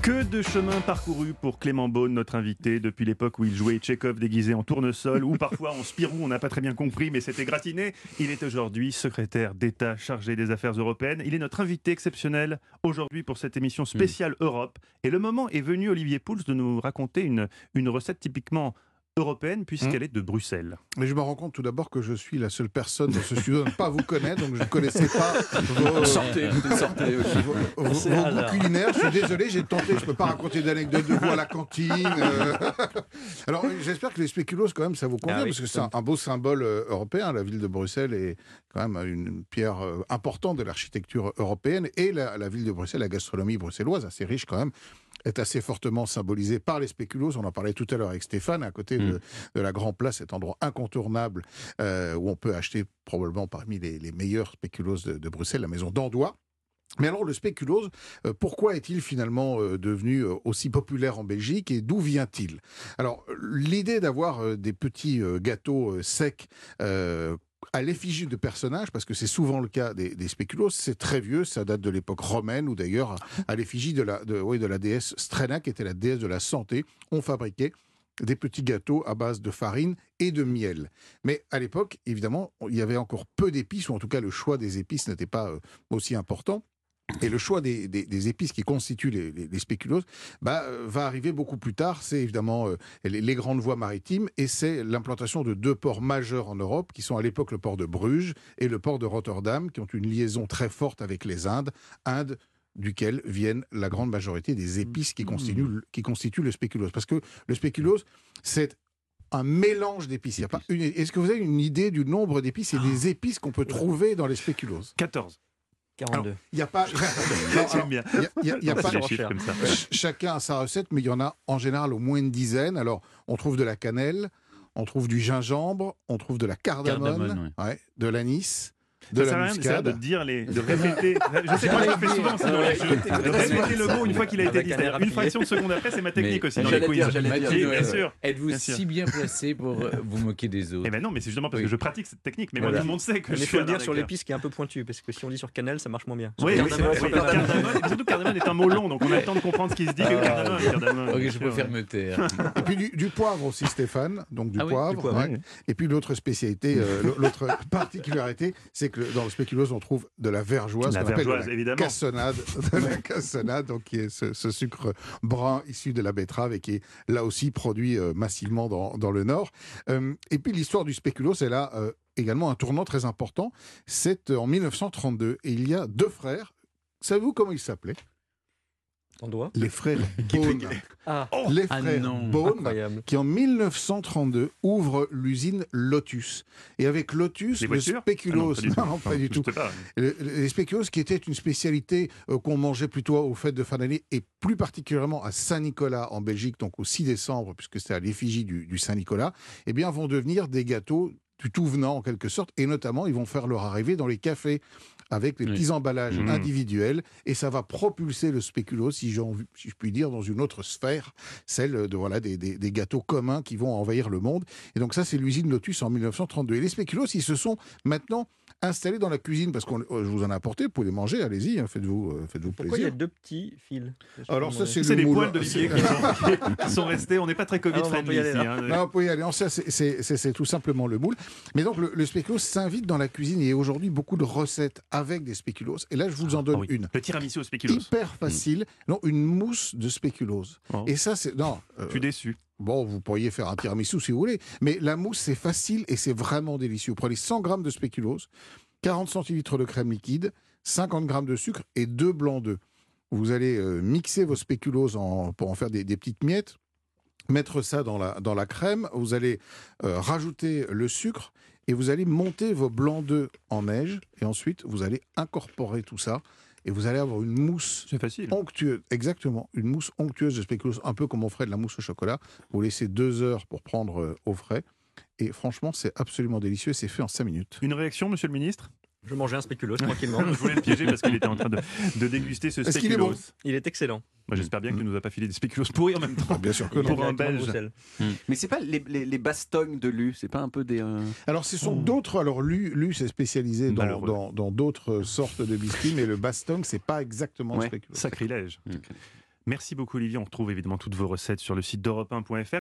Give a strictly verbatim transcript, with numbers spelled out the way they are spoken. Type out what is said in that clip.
Que de chemin parcouru pour Clément Beaune, notre invité, depuis l'époque où il jouait Tchekhov déguisé en tournesol, ou parfois en Spirou, on n'a pas très bien compris, mais c'était gratiné. Il est aujourd'hui secrétaire d'État chargé des affaires européennes. Il est notre invité exceptionnel aujourd'hui pour cette émission spéciale Europe. Et le moment est venu, Olivier Pouls, de nous raconter une, une recette typiquement européenne, puisqu'elle mmh. est de Bruxelles. Mais je me rends compte tout d'abord que je suis la seule personne dans ce studio à ne pas vous connaître, donc je ne connaissais pas vos, sortez, sortez, vos, vos, vos goûts culinaires. Je suis désolé, j'ai tenté, je ne peux pas raconter d'anecdotes de vous à la cantine. Euh... Alors j'espère que les spéculoos, quand même, ça vous convient, ah oui, parce que c'est un, un beau symbole euh, européen. La ville de Bruxelles est quand même une pierre euh, importante de l'architecture européenne, et la, la ville de Bruxelles, la gastronomie bruxelloise, assez riche quand même, est assez fortement symbolisée par les spéculoos. On en parlait tout à l'heure avec Stéphane, à côté de, mmh. de la Grand Place, cet endroit incontournable euh, où on peut acheter probablement parmi les, les meilleurs spéculoos de, de Bruxelles, la maison d'Andois. Mais alors le spéculoos, euh, pourquoi est-il finalement euh, devenu euh, aussi populaire en Belgique et d'où vient-il? Alors l'idée d'avoir euh, des petits euh, gâteaux euh, secs euh, à l'effigie de personnages, parce que c'est souvent le cas des, des spéculoos, c'est très vieux, ça date de l'époque romaine, ou d'ailleurs à l'effigie de la, de, oui, de la déesse Strena, qui était la déesse de la santé, on fabriquait des petits gâteaux à base de farine et de miel. Mais à l'époque, évidemment, il y avait encore peu d'épices, ou en tout cas le choix des épices n'était pas euh, aussi important. Et le choix des, des, des épices qui constituent les, les, les spéculoos bah, euh, va arriver beaucoup plus tard. C'est évidemment euh, les, les grandes voies maritimes, et c'est l'implantation de deux ports majeurs en Europe, qui sont à l'époque le port de Bruges et le port de Rotterdam, qui ont une liaison très forte avec les Indes, Indes duquel viennent la grande majorité des épices qui constituent, qui constituent le spéculoos. Parce que le spéculoos, c'est un mélange d'épices. Il y a pas une... Est-ce que vous avez une idée du nombre d'épices et des épices qu'on peut trouver dans les spéculoos? quatorze. quarante-deux. Il n'y a pas. J'aime bien. Il y a, y a pas de chiffres comme ça. Chacun a sa recette, mais il y en a en général au moins une dizaine. Alors, on trouve de la cannelle, on trouve du gingembre, on trouve de la cardamone, cardamone ouais. Ouais, de l'anis. De ça la sert muscade. de dire les, de répéter. Je sais pas, je le fais souvent. C'est de répéter le mot une fois qu'il a été dit. Une fraction de seconde après, c'est ma technique mais, aussi dans les quiz. Dire, j'allais dire, dire, bien sûr. Êtes-vous bien si sûr. bien placé pour euh, vous moquer des autres? Eh ben non, mais c'est justement parce oui. que je pratique cette technique. Mais voilà. moi, tout le monde sait que mais je il faut le dire sur l'épice qui est un peu pointu, parce que si on dit sur cannelle, ça marche moins bien. Oui, oui, c'est cardamone. Surtout cardamone est un mot long, donc on a le temps de comprendre ce qui se dit. Cardamone. Ok, je préfère me taire. Et puis du poivre aussi, Stéphane. Donc du poivre. Et puis l'autre spécialité, l'autre particularité, c'est que dans le spéculoos, on trouve de la vergeoise, la qu'on vergeoise, appelle évidemment. La cassonade, de la cassonade, donc qui est ce, ce sucre brun issu de la betterave et qui est là aussi produit euh, massivement dans, dans le Nord. Euh, et puis l'histoire du spéculoos, elle a euh, également un tournant très important. C'est en mille neuf cent trente-deux et il y a deux frères. Savez-vous comment ils s'appelaient? Les frères Beaune. Ah. Oh, les frères ah Beaune, qui en mille neuf cent trente-deux ouvrent l'usine Lotus. Et avec Lotus, les le spéculoos, ah non, non, pas du tout. Pas. Le, les spéculoos, qui était une spécialité euh, qu'on mangeait plutôt aux fêtes de fin d'année, et plus particulièrement à Saint-Nicolas en Belgique, donc au six décembre, puisque c'était à l'effigie du, du Saint-Nicolas, eh bien, vont devenir des gâteaux du tout venant en quelque sorte, et notamment ils vont faire leur arrivée dans les cafés avec les oui. petits emballages mmh. individuels, et ça va propulser le spéculoos, si, si je puis dire, dans une autre sphère, celle de voilà des, des, des gâteaux communs qui vont envahir le monde. Et donc ça, c'est l'usine Lotus en mille neuf cent trente-deux. Et les spéculoos, ils se sont maintenant installés dans la cuisine, parce que je vous en ai apporté, vous pouvez les manger, allez-y, hein, faites-vous, euh, faites-vous plaisir. Pourquoi il y a deux petits fils? Alors ça, c'est, c'est le les moule. poils d'Olivier qui, qui, qui sont restés, on n'est pas très Covid-friendly ah, ici. Hein. Non, vous pouvez y aller, non, ça, c'est, c'est, c'est, c'est tout simplement le moule. Mais donc, le, le spéculoos s'invite dans la cuisine, et il y a aujourd'hui beaucoup de recettes avec des spéculoos. Et là, je vous en donne ah, oui. une. Le tiramisu au spéculoos. Hyper facile. Mmh. Non, une mousse de spéculoos. Oh. Et ça, c'est... Non. Euh, je suis déçu. Bon, vous pourriez faire un tiramisu si vous voulez. Mais la mousse, c'est facile et c'est vraiment délicieux. Vous prenez cent grammes de spéculoos, quarante centilitres de crème liquide, cinquante grammes de sucre et deux blancs d'œufs. Vous allez euh, mixer vos spéculoos en, pour en faire des, des petites miettes. Mettre ça dans la, dans la crème. Vous allez euh, rajouter le sucre. Et vous allez monter vos blancs d'œufs en neige, et ensuite vous allez incorporer tout ça, et vous allez avoir une mousse c'est facile. onctueuse, exactement, une mousse onctueuse de spéculoos, un peu comme on ferait de la mousse au chocolat. Vous laissez deux heures pour prendre euh, au frais, et franchement c'est absolument délicieux, c'est fait en cinq minutes. Une réaction, monsieur le ministre? Je mangeais un spéculoos tranquillement. Je voulais le piéger parce qu'il était en train de, de déguster ce Est-ce spéculoos. qu'il est bon? Il est excellent. Moi, j'espère bien mmh. que tu nous as pas filé des spéculoos pourris en même temps. Ah, bien sûr que non. Pour un Belge. Mmh. Mais c'est pas les, les, les bastognes de Lu, c'est pas un peu des. Euh... Alors ce sont mmh. d'autres. Alors Lu, Lu c'est spécialisé dans, dans, dans d'autres sortes de biscuits, mais le bastogne c'est pas exactement ouais. le spéculoos. Sacrilège. Mmh. Merci beaucoup Olivier, on retrouve évidemment toutes vos recettes sur le site d'europe un point f r.